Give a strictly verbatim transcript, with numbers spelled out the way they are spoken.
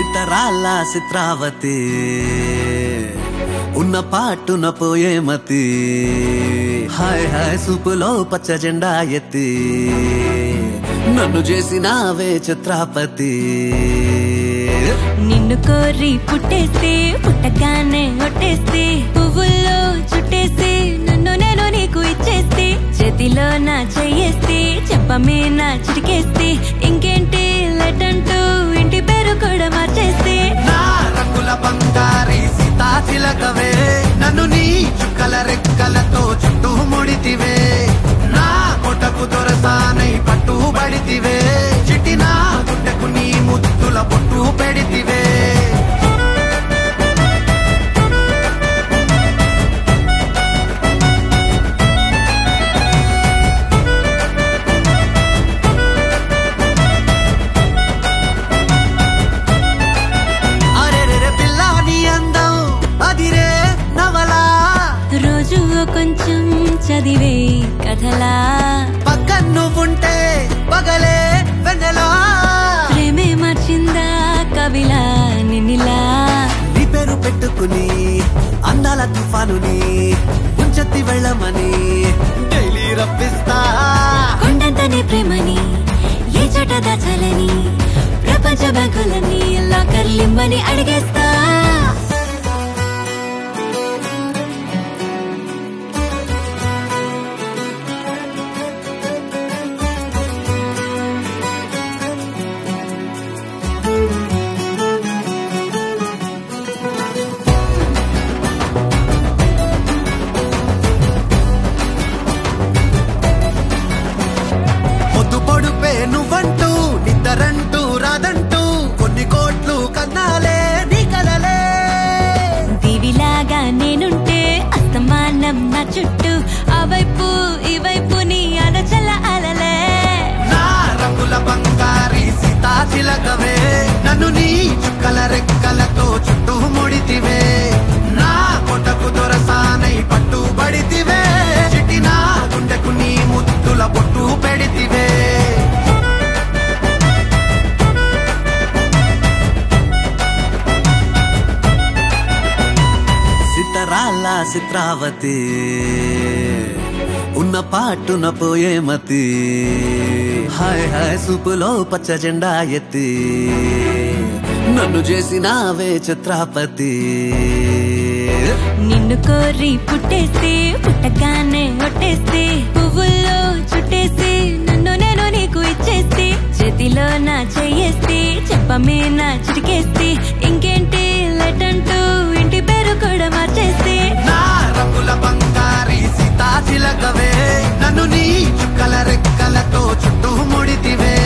సితరాల చిత్రావతి ఉన్న పాటున పోయే మతి హాయ్ హాయ్ సూపులో పచ్చ జెండా ఎత్తి నన్ను చేసినావే చిత్రాపతి నిన్ను కోరి పుట్టేస్తే పుట్టగానే ఒట్టేస్తే పువ్వుల్లో చుట్టేస్తే నన్ను నేను నీకు ఇచ్చేస్తే చేతిలో నా చెయ్యేస్తే చెప్పమే నా చిటికేస్తే ఇంకేంటి లెటంటూ ఇంటి పేరు కూడా మార్చేస్తే నా రంగుల బంగారి సీతా చిలకవే నన్ను నీ చుక్కల రెక్కలతో చుట్టూ ముడితివే నా కొటకు దొరసానై పట్టు బడితివే చిట్టి నా గుండెకు నీ ముద్దుల పొట్టు పెడితివే కొంచెం చదివే కథలా పక్కన నువ్వుంటే పగలే వెన్నెలా ప్రేమే మార్చిందా కవిలా నిన్నిలా నీ పేరు పెట్టుకుని అందాల తుఫానుని ముంచెత్తి వెళ్ళమని డైలీ రప్పిస్తా కొండంత నీ ప్రేమని ఏ చోట దాచాలని ప్రపంచ బ్యాంకులని లాకర్లిమ్మని అడిగేస్తా నువ్వంటూ నిద్దరంటూ రాదంటూ కొన్ని కోట్లు కన్నాలే నీ కలలే దివిలాగా నేనుంటే అస్తమానం నా చుట్టూ ఆ వైపు ఈ వైపు నీ అలచల అలలే నా రంగుల బంగారి సీతా చిలకవే నన్ను నీ చుక్కల రెక్కలతో చుట్టూ ముడితివే నా కొటకు దొరసానై పట్టు బడితివే చిట్టి నా గుండెకు నీ ముద్దుల పొట్టు పెడితివే సితరాల చిత్రావతి ఉన్న పాటున పోయే మతి హాయ్ హాయ్ సూపులో పచ్చ జెండా ఎత్తి నన్ను చేసినావే చిత్రాపతి నిన్ను కోరి పుట్టేస్తే పుట్టగానే ఒట్టేస్తే పువ్వుల్లో చుట్టేస్తే నన్ను నేను నీకు ఇచ్చేస్తే చేతిలో నా చెయ్యేస్తే చెప్పమే నా చిటికేస్తే ఇంకేంటి లెటంటూ ఇంటి పేరు కూడా మార్చేస్తే నా రంగుల బంగారి సీతా చిలకవే నన్ను నీ చుక్కల రెక్కలతో చుట్టూ ముడితివే